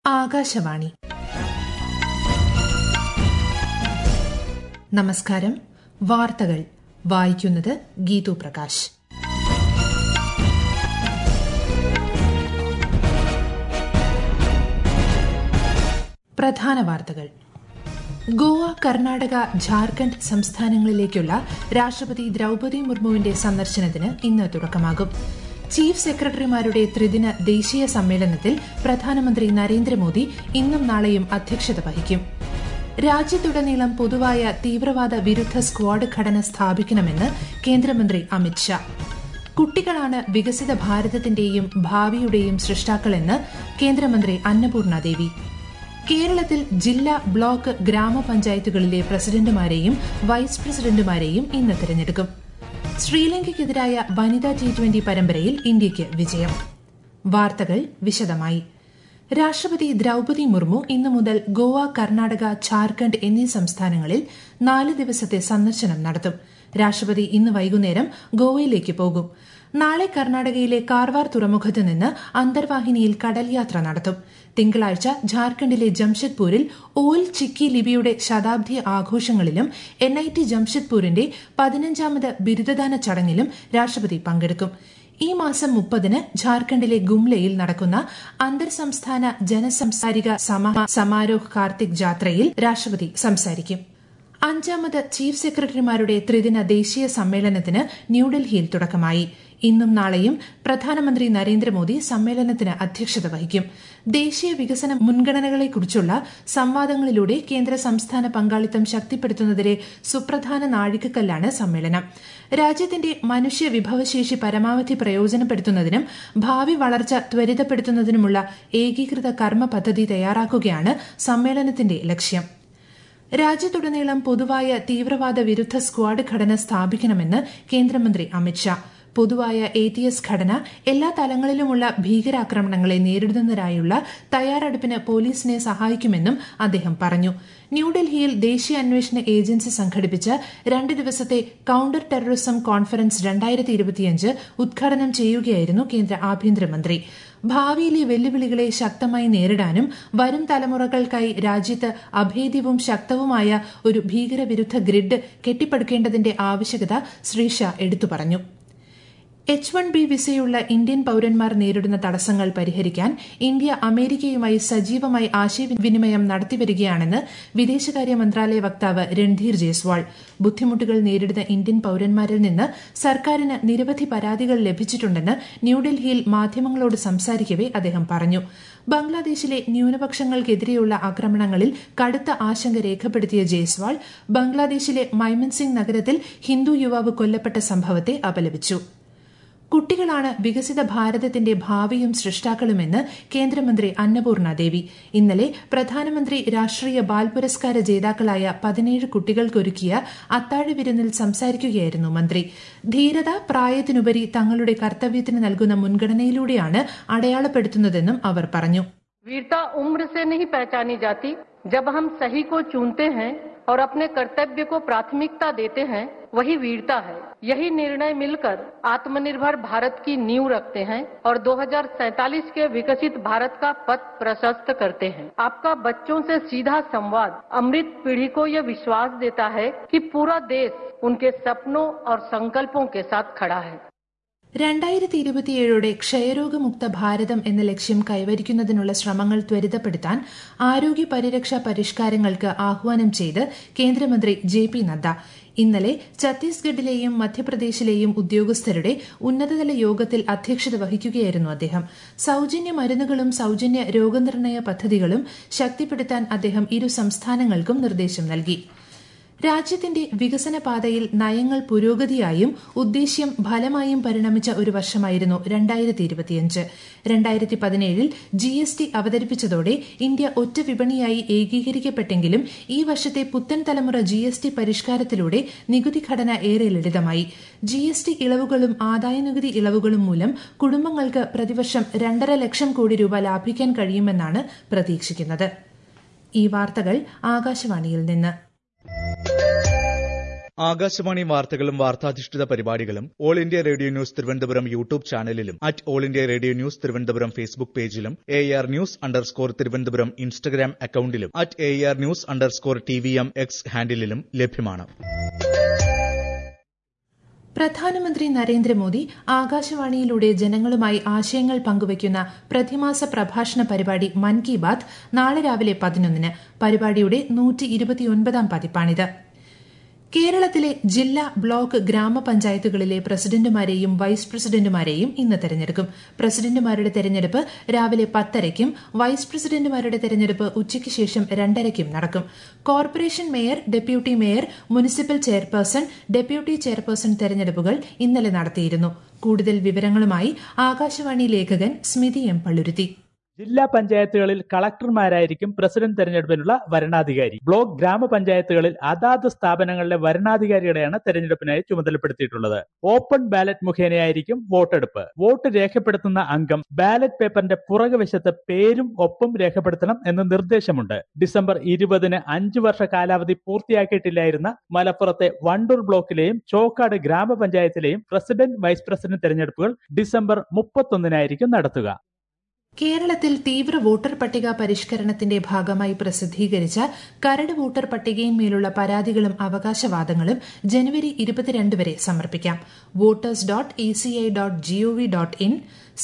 ആകാശവാണി. നമസ്കാരം. വാർത്തകൾ വായിക്കുന്നത് ഗീതു പ്രകാശ്. പ്രധാന വാർത്തകൾ. ഗോവ, കർണാടക, ഝാർഖണ്ഡ് സംസ്ഥാനങ്ങളിലേക്കുള്ള രാഷ്ട്രപതി ദ്രൌപദി മുർമുവിന്റെ സന്ദർശനത്തിന് ഇന്ന് തുടക്കമാകും. ചീഫ് സെക്രട്ടറിമാരുടെ ത്രിദിന ദേശീയ സമ്മേളനത്തിൽ പ്രധാനമന്ത്രി നരേന്ദ്രമോദി ഇന്നും നാളെയും അധ്യക്ഷത വഹിക്കും. രാജ്യത്തുടനീളം പൊതുവായ തീവ്രവാദ വിരുദ്ധ സ്ക്വാഡ് ഘടന സ്ഥാപിക്കണമെന്ന് കേന്ദ്രമന്ത്രി അമിത്ഷാ. കുട്ടികളാണ് വികസിത ഭാരതത്തിന്റെയും ഭാവിയുടെയും സൃഷ്ടാക്കളെന്ന് കേന്ദ്രമന്ത്രി അന്നപൂർണ ദേവി. കേരളത്തിൽ ജില്ലാ, ബ്ലോക്ക്, ഗ്രാമപഞ്ചായത്തുകളിലെ പ്രസിഡന്റുമാരെയും വൈസ് പ്രസിഡന്റുമാരെയും ഇന്ന് തെരഞ്ഞെടുക്കും. ശ്രീലങ്കയ്ക്കെതിരായ വനിതാ T20 പരമ്പരയിൽ ഇന്ത്യയ്ക്ക് വിജയം. വാർത്തകൾ വിശദമായി. രാഷ്ട്രപതി ദ്രൌപദി മുർമു ഇന്നു മുതൽ ഗോവ, കർണാടക, ഝാർഖണ്ഡ് എന്നീ സംസ്ഥാനങ്ങളിൽ 4 ദിവസത്തെ സന്ദർശനം നടത്തും. രാഷ്ട്രപതി ഇന്ന് വൈകുന്നേരം ഗോവയിലേക്ക് പോകും. നാളെ കർണാടകയിലെ കാർവാർ തുറമുഖത്ത് നിന്ന് അന്തർവാഹിനിയിൽ കടൽ യാത്ര നടത്തും. തിങ്കളാഴ്ച ഝാർഖണ്ഡിലെ ജംഷഡ്പൂരിൽ ഓൽ ചിക്കി ലിപിയുടെ ശതാബ്ദി ആഘോഷങ്ങളിലും NIT ജംഷഡ്പൂരിന്റെ 15ാമത് ബിരുദദാന ചടങ്ങിലും രാഷ്ട്രപതി പങ്കെടുക്കും. ഈ മാസം 30-ന് ഝാർഖണ്ഡിലെ ഗുംലയിൽ നടക്കുന്ന അന്തർ സംസ്ഥാന ജനസംസാരിക സമാരോഹ് കാർത്തിക് ജാത്രയിൽ രാഷ്ട്രപതി സംസാരിക്കും. 5ാമത് ചീഫ് സെക്രട്ടറിമാരുടെ ത്രിദിന ദേശീയ സമ്മേളനത്തിന് ന്യൂഡൽഹിയിൽ തുടക്കമായി. ഇന്നും നാളെയും പ്രധാനമന്ത്രി നരേന്ദ്രമോദി സമ്മേളനത്തിന് അധ്യക്ഷത വഹിക്കും. ദേശീയ വികസന മുൻഗണനകളെക്കുറിച്ചുള്ള സംവാദങ്ങളിലൂടെ കേന്ദ്ര സംസ്ഥാന പങ്കാളിത്തം ശക്തിപ്പെടുത്തുന്നതിലെ സുപ്രധാന നാഴികക്കല്ലാണ് സമ്മേളനം. രാജ്യത്തിന്റെ മനുഷ്യ വിഭവശേഷി പരമാവധി പ്രയോജനപ്പെടുത്തുന്നതിനും ഭാവി വളർച്ച ത്വരിതപ്പെടുത്തുന്നതിനുമുള്ള ഏകീകൃത കർമ്മ പദ്ധതി തയ്യാറാക്കുകയാണ് സമ്മേളനത്തിന്റെ ലക്ഷ്യം. രാജ്യത്തുടനീളം പൊതുവായ തീവ്രവാദ വിരുദ്ധ സ്ക്വാഡ് ഘടന സ്ഥാപിക്കണമെന്ന് കേന്ദ്രമന്ത്രി അമിത്ഷാ. പൊതുവായ ATS ഘടന എല്ലാ തലങ്ങളിലുമുള്ള ഭീകരാക്രമണങ്ങളെ നേരിടുന്നതിനായുള്ള തയ്യാറെടുപ്പിന് പോലീസിനെ സഹായിക്കുമെന്നും അദ്ദേഹം പറഞ്ഞു. ന്യൂഡൽഹിയിൽ ദേശീയ അന്വേഷണ ഏജൻസി സംഘടിപ്പിച്ച 2 ദിവസത്തെ കൌണ്ടർ ടെററിസം കോൺഫറൻസ് 2025 ഉദ്ഘാടനം ചെയ്യുകയായിരുന്നു കേന്ദ്ര ആഭ്യന്തരമന്ത്രി. ഭാവിയിലെ വെല്ലുവിളികളെ ശക്തമായി നേരിടാനും വരും തലമുറകൾക്കായി രാജ്യത്ത് അഭേദ്യവും ശക്തവുമായ ഒരു ഭീകരവിരുദ്ധ ഗ്രിഡ് കെട്ടിപ്പടുക്കേണ്ടതിന്റെ ആവശ്യകത ശ്രീ ഷാ എടുത്തു പറഞ്ഞു. H1B വിസയുള്ള ഇന്ത്യൻ പൌരന്മാർ നേരിടുന്ന തടസ്സങ്ങൾ പരിഹരിക്കാൻ ഇന്ത്യ അമേരിക്കയുമായി സജീവമായി ആശയവിനിമയം നടത്തിവരികയാണെന്ന് വിദേശകാര്യ മന്ത്രാലയ വക്താവ് രൺധീർ ജയ്സ്വാൾ. ബുദ്ധിമുട്ടുകൾ നേരിടുന്ന ഇന്ത്യൻ പൌരന്മാരിൽ നിന്ന് സർക്കാരിന് നിരവധി പരാതികൾ ലഭിച്ചിട്ടുണ്ടെന്ന് ന്യൂഡൽഹിയിൽ മാധ്യമങ്ങളോട് സംസാരിക്കവെ അദ്ദേഹം പറഞ്ഞു. ബംഗ്ലാദേശിലെ ന്യൂനപക്ഷങ്ങൾക്കെതിരെയുള്ള ആക്രമണങ്ങളിൽ കടുത്ത ആശങ്ക രേഖപ്പെടുത്തിയ ജയ്സ്വാൾ ബംഗ്ലാദേശിലെ മൈമൻസിംഗ് നഗരത്തിൽ ഹിന്ദു യുവാവ് കൊല്ലപ്പെട്ട സംഭവത്തെ അപലപിച്ചു. കുട്ടികളാണ് വികസിത ഭാരതത്തിന്റെ ഭാവിയും സൃഷ്ടാക്കളുമെന്ന് കേന്ദ്രമന്ത്രി അന്നപൂർണ ദേവി. ഇന്നലെ പ്രധാനമന്ത്രി രാഷ്ട്രീയ ബാൽ പുരസ്കാര ജേതാക്കളായ 17 കുട്ടികൾക്കൊരുക്കിയ അത്താഴ വിരുന്നിൽ സംസാരിക്കുകയായിരുന്നു മന്ത്രി. ധീരത പ്രായത്തിനുപരി തങ്ങളുടെ കർത്തവ്യത്തിന് നൽകുന്ന മുൻഗണനയിലൂടെയാണ് അടയാളപ്പെടുത്തുന്നതെന്നും അവർ പറഞ്ഞു. वीरता उम्र से नहीं पहचानी जाती. जब हम सही को चुनते हैं और अपने कर्तव्य को प्राथमिकता देते हैं, वही वीरता है. यही निर्णय मिलकर आत्मनिर्भर भारत की नींव रखते हैं और 2047 के विकसित भारत का पथ प्रशस्त करते हैं. आपका बच्चों से सीधा संवाद अमृत पीढ़ी को यह विश्वास देता है कि पूरा देश उनके सपनों और संकल्पों के साथ खड़ा है. 2027 ക്ഷയരോഗമുക്ത ഭാരതം എന്ന ലക്ഷ്യം കൈവരിക്കുന്നതിനുള്ള ശ്രമങ്ങൾ ത്വരിതപ്പെടുത്താൻ ആരോഗ്യ പരിരക്ഷാ പരിഷ്കാരങ്ങൾക്ക് ആഹ്വാനം ചെയ്ത് കേന്ദ്രമന്ത്രി JP നദ്ദ. ഇന്നലെ ഛത്തീസ്ഗഡിലെയും മധ്യപ്രദേശിലെയും ഉദ്യോഗസ്ഥരുടെ ഉന്നതതല യോഗത്തിൽ അധ്യക്ഷത വഹിക്കുകയായിരുന്നു അദ്ദേഹം. സൌജന്യ മരുന്നുകളും സൌജന്യ രോഗനിർണയ പദ്ധതികളും ശക്തിപ്പെടുത്താൻ അദ്ദേഹം ഇരു സംസ്ഥാനങ്ങൾക്കും നിർദ്ദേശം നൽകി. രാജ്യത്തിന്റെ വികസന പാതയിൽ നയങ്ങൾ പുരോഗതിയായും ഉദ്ദേശ്യം ഫലമായും പരിണമിച്ച ഒരു വർഷമായിരുന്നു 2025. 2017-ൽ GST അവതരിപ്പിച്ചതോടെ ഇന്ത്യ ഒറ്റ വിപണിയായി ഏകീകരിക്കപ്പെട്ടെങ്കിലും ഈ വർഷത്തെ പുത്തൻ തലമുറ GST പരിഷ്കാരത്തിലൂടെ നികുതി ഘടന ഏറെ ലളിതമായി. GST ഇളവുകളും ആദായനികുതി ഇളവുകളും മൂലം കുടുംബങ്ങൾക്ക് പ്രതിവർഷം 2.5 ലക്ഷം കോടി രൂപ ലാഭിക്കാൻ കഴിയുമെന്നാണ് പ്രതീക്ഷിക്കുന്നത്. ഈ വാർത്തകൾ ആകാശവാണിയിൽ നിന്ന്. ആകാശവാണി വാർത്തകളും വാർത്താധിഷ്ഠിത പരിപാടികളും All India Radio news Thiruvananthapuram YouTube ചാനലിലും @All India Radio news Thiruvananthapuram Facebook പേജിലും AR News_ തിരുവനന്തപുരം ഇൻസ്റ്റഗ്രാം അക്കൌണ്ടിലും @AR News_TVM X ഹാൻഡിലും ലഭ്യമാണ്. പ്രധാനമന്ത്രി നരേന്ദ്രമോദി ആകാശവാണിയിലൂടെ ജനങ്ങളുമായി ആശയങ്ങൾ പങ്കുവയ്ക്കുന്ന പ്രതിമാസ പ്രഭാഷണ പരിപാടി മൻ കി ബാത് നാളെ രാവിലെ 11-ന്. പരിപാടിയുടെ 129-ാം പതിപ്പാണിത്. കേരളത്തിലെ ജില്ലാ, ബ്ലോക്ക്, ഗ്രാമപഞ്ചായത്തുകളിലെ പ്രസിഡന്റുമാരെയും വൈസ് പ്രസിഡന്റുമാരെയും ഇന്ന് തെരഞ്ഞെടുക്കും. പ്രസിഡന്റുമാരുടെ തെരഞ്ഞെടുപ്പ് രാവിലെ 10:30-ക്കും വൈസ് പ്രസിഡന്റുമാരുടെ തെരഞ്ഞെടുപ്പ് ഉച്ചയ്ക്ക് ശേഷം 2:30-ക്കും നടക്കും. Corporation mayor, deputy mayor, municipal chairperson, deputy chairperson തെരഞ്ഞെടുപ്പുകൾ ഇന്നലെ നടത്തിയിരുന്നു. കൂടുതൽ വിവരങ്ങളുമായി ആകാശവാണി ലേഖകൻ സ്മിതി എം പള്ളുരുത്തി. ജില്ലാ പഞ്ചായത്തുകളിൽ കളക്ടർമാരായിരിക്കും പ്രസിഡന്റ് തെരഞ്ഞെടുപ്പിനുള്ള വരണാധികാരി. ബ്ലോക്ക്, ഗ്രാമപഞ്ചായത്തുകളിൽ അതാത് സ്ഥാപനങ്ങളിലെ വരണാധികാരികളെയാണ് തെരഞ്ഞെടുപ്പിനായി ചുമതലപ്പെടുത്തിയിട്ടുള്ളത്. ഓപ്പൺ ബാലറ്റ് മുഖേനയായിരിക്കും വോട്ടെടുപ്പ്. വോട്ട് രേഖപ്പെടുത്തുന്ന അംഗം ബാലറ്റ് പേപ്പറിന്റെ പുറകുവശത്ത് പേരും ഒപ്പം രേഖപ്പെടുത്തണം എന്ന് നിർദ്ദേശമുണ്ട്. ഡിസംബർ 20-ന് 5 വർഷ കാലാവധി പൂർത്തിയാക്കിയിട്ടില്ലായിരുന്ന മലപ്പുറത്തെ വണ്ടൂർ ബ്ലോക്കിലെയും ചോക്കാട് ഗ്രാമപഞ്ചായത്തിലെയും പ്രസിഡന്റ്, വൈസ് പ്രസിഡന്റ് തെരഞ്ഞെടുപ്പുകൾ ഡിസംബർ 31-നായിരിക്കും നടത്തുക. കേരളത്തിൽ തീവ്ര വോട്ടർ പട്ടിക പരിഷ്കരണത്തിന്റെ ഭാഗമായി പ്രസിദ്ധീകരിച്ച കരട് വോട്ടർ പട്ടികയിന്മേലുള്ള പരാതികളും അവകാശവാദങ്ങളും ജനുവരി 22 വരെ സമർപ്പിക്കാം. voters.eci.gov.in,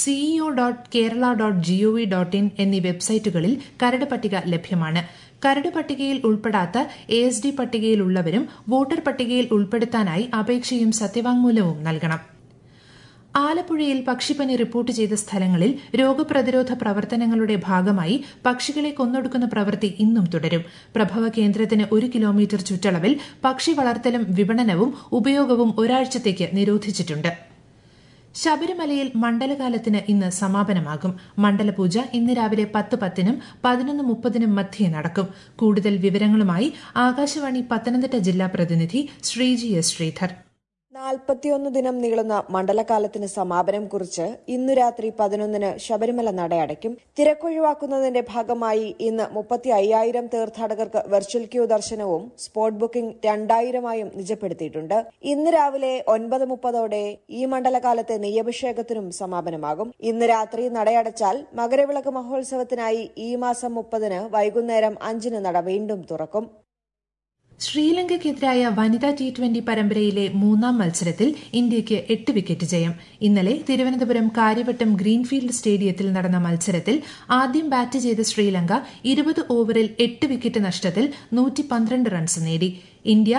ceo.kerala.gov.in എന്നീ വെബ്സൈറ്റുകളിൽ കരട് പട്ടിക ലഭ്യമാണ്. കരട് പട്ടികയിൽ ഉൾപ്പെടാത്ത ASD പട്ടികയിലുള്ളവരും വോട്ടർ പട്ടികയിൽ ഉൾപ്പെടുത്താനായി അപേക്ഷയും സത്യവാങ്മൂലവും നൽകണം. ആലപ്പുഴയിൽ പക്ഷിപ്പനി റിപ്പോർട്ട് ചെയ്ത സ്ഥലങ്ങളിൽ രോഗപ്രതിരോധ പ്രവർത്തനങ്ങളുടെ ഭാഗമായി പക്ഷികളെ കൊന്നൊടുക്കുന്ന പ്രവൃത്തി ഇന്നും തുടരും. പ്രഭവ കേന്ദ്രത്തിന് 1 കിലോമീറ്റർ ചുറ്റളവിൽ പക്ഷി വളർത്തലും വിപണനവും ഉപയോഗവും ഒരാഴ്ചത്തേക്ക് നിരോധിച്ചിട്ടുണ്ട്. ശബരിമലയിൽ മണ്ഡലകാലത്തിന് ഇന്ന് സമാപനമാകും. മണ്ഡലപൂജ ഇന്ന് രാവിലെ 10:10-നും 11:30-നും മധ്യേ നടക്കും. കൂടുതൽ വിവരങ്ങളുമായി ആകാശവാണി പത്തനംതിട്ട ജില്ലാ പ്രതിനിധി ശ്രീജി എസ് ശ്രീധർ. 41 ദിനം നീളുന്ന മണ്ഡലകാലത്തിന് സമാപനം കുറിച്ച് ഇന്നു രാത്രി 11-ന് ശബരിമല നട അടയ്ക്കും. തിരക്കൊഴിവാക്കുന്നതിന്റെ ഭാഗമായി ഇന്ന് 35,000 തീർത്ഥാടകർക്ക് വെർച്വൽ ക്യൂ ദർശനവും സ്പോട്ട് ബുക്കിംഗ് 2,000-ആയും നിജപ്പെടുത്തിയിട്ടുണ്ട്. ഇന്ന് രാവിലെ 9:30-ഓടെ ഈ മണ്ഡലകാലത്തെ നെയ്യഭിഷേകത്തിനും സമാപനമാകും. ഇന്ന് രാത്രി നടയടച്ചാൽ മകരവിളക്ക് മഹോത്സവത്തിനായി ഈ മാസം 30-ന് വൈകുന്നേരം 5-ന് നട വീണ്ടും തുറക്കും. ശ്രീലങ്കയ്ക്കെതിരായ വനിതാ T20 പരമ്പരയിലെ 3-ാം മത്സരത്തിൽ ഇന്ത്യയ്ക്ക് 8 വിക്കറ്റ് ജയം. ഇന്നലെ തിരുവനന്തപുരം കാര്യവട്ടം ഗ്രീൻഫീൽഡ് സ്റ്റേഡിയത്തിൽ നടന്ന മത്സരത്തിൽ ആദ്യം ബാറ്റ് ചെയ്ത ശ്രീലങ്ക 20 ഓവറിൽ 8 വിക്കറ്റ് നഷ്ടത്തിൽ 112 റൺസ് നേടി. ഇന്ത്യ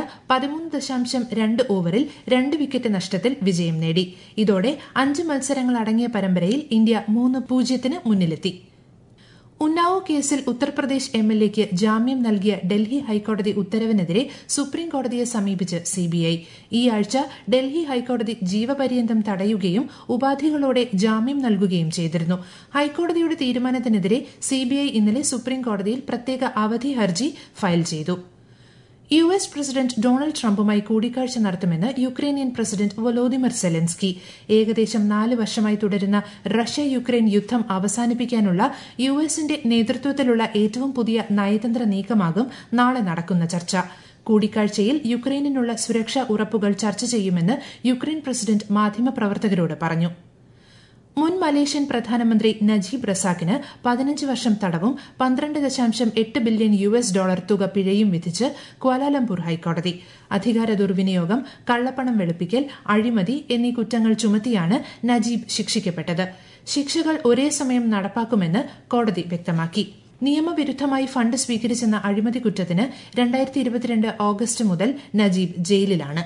13.2 ഓവറിൽ 2 വിക്കറ്റ് നഷ്ടത്തിൽ വിജയം നേടി. ഇതോടെ 5 മത്സരങ്ങൾ അടങ്ങിയ പരമ്പരയിൽ ഇന്ത്യ 3-0-ന് മുന്നിലെത്തി. ഉന്നാവോ കേസിൽ ഉത്തർപ്രദേശ് MLAയ്ക്ക് ജാമ്യം നൽകിയ ഡൽഹി ഹൈക്കോടതി ഉത്തരവിനെതിരെ സുപ്രീംകോടതിയെ സമീപിച്ച് CBI. ഈ ആഴ്ച ഡൽഹി ഹൈക്കോടതി ജീവപര്യന്തം തടയുകയും ഉപാധികളോടെ ജാമ്യം നൽകുകയും ചെയ്തിരുന്നു. ഹൈക്കോടതിയുടെ തീരുമാനത്തിനെതിരെ CBI ഇന്നലെ സുപ്രീംകോടതിയിൽ പ്രത്യേക അവധി ഹർജി ഫയൽ ചെയ്തു. US പ്രസിഡന്റ് ഡൊണാൾഡ് ട്രംപുമായി കൂടിക്കാഴ്ച നടത്തുമെന്ന് യുക്രൈനിയൻ പ്രസിഡന്റ് വൊലോദിമിർ സെലൻസ്കി. ഏകദേശം 4 വർഷമായി തുടരുന്ന റഷ്യ-യുക്രൈൻ യുദ്ധം അവസാനിപ്പിക്കാനുള്ള US-ന്റെ നേതൃത്വത്തിലുള്ള ഏറ്റവും പുതിയ നയതന്ത്ര നീക്കമാകും നാളെ നടക്കുന്ന ചർച്ച. കൂടിക്കാഴ്ചയിൽ യുക്രൈനിനുള്ള സുരക്ഷാ ഉറപ്പുകൾ ചർച്ച ചെയ്യുമെന്ന് യുക്രൈൻ പ്രസിഡന്റ് മാധ്യമപ്രവർത്തകരോട് പറഞ്ഞു. മുൻ മലേഷ്യൻ പ്രധാനമന്ത്രി നജീബ് റസാക്കിന് 15 വർഷം തടവും 12.8 ബില്യൺ US ഡോളർ തുക പിഴയും വിധിച്ച് ക്വാലാലംപൂർ ഹൈക്കോടതി. അധികാര ദുർവിനിയോഗം, കള്ളപ്പണം വെളുപ്പിക്കൽ, അഴിമതി എന്നീ കുറ്റങ്ങൾ ചുമത്തിയാണ് നജീബ് ശിക്ഷിക്കപ്പെട്ടത്. ശിക്ഷകൾ ഒരേ സമയം നടപ്പാക്കുമെന്ന് കോടതി വ്യക്തമാക്കി. നിയമവിരുദ്ധമായി ഫണ്ട് സ്വീകരിച്ചെന്ന അഴിമതി കുറ്റത്തിന് 2022 ഓഗസ്റ്റ് മുതൽ നജീബ് ജയിലിലാണ്.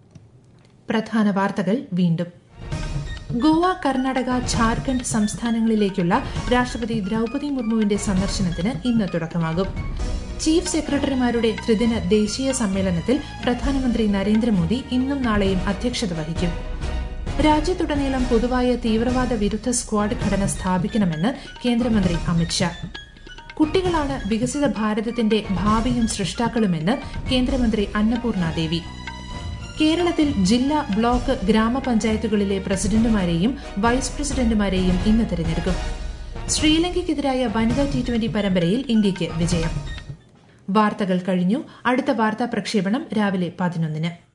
പ്രധാന വാർത്തകൾ വീണ്ടും. ഗോവ, കർണാടക, ഝാർഖണ്ഡ് സംസ്ഥാനങ്ങളിലേക്കുള്ള രാഷ്ട്രപതി ദ്രൌപദി മുർമുവിന്റെ സന്ദർശനത്തിന് ഇന്ന് തുടക്കമാകും. ചീഫ് സെക്രട്ടറിമാരുടെ ത്രിദിന ദേശീയ സമ്മേളനത്തിൽ പ്രധാനമന്ത്രി നരേന്ദ്രമോദി ഇന്നും നാളെയും അധ്യക്ഷത വഹിക്കും. രാജ്യത്തുടനീളം പൊതുവായ തീവ്രവാദ വിരുദ്ധ സ്ക്വാഡ് ഘടന സ്ഥാപിക്കണമെന്ന് കേന്ദ്രമന്ത്രി അമിത്ഷാ. കുട്ടികളാണ് വികസിത ഭാരതത്തിന്റെ ഭാവിയും സൃഷ്ടാക്കളുമെന്ന് കേന്ദ്രമന്ത്രി അന്നപൂർണ ദേവി. കേരളത്തിൽ ജില്ലാ, ബ്ലോക്ക്, ഗ്രാമപഞ്ചായത്തുകളിലെ പ്രസിഡന്റുമാരെയും വൈസ് പ്രസിഡന്റുമാരെയും ഇന്ന് തെരഞ്ഞെടുക്കും. ശ്രീലങ്കയ്ക്കെതിരായ വനിതാ T20 പരമ്പരയിൽ ഇന്ത്യയ്ക്ക് വിജയം. വാർത്തകൾ കഴിഞ്ഞു. അടുത്ത വാർത്താ പ്രക്ഷേപണം രാവിലെ 11-ന്.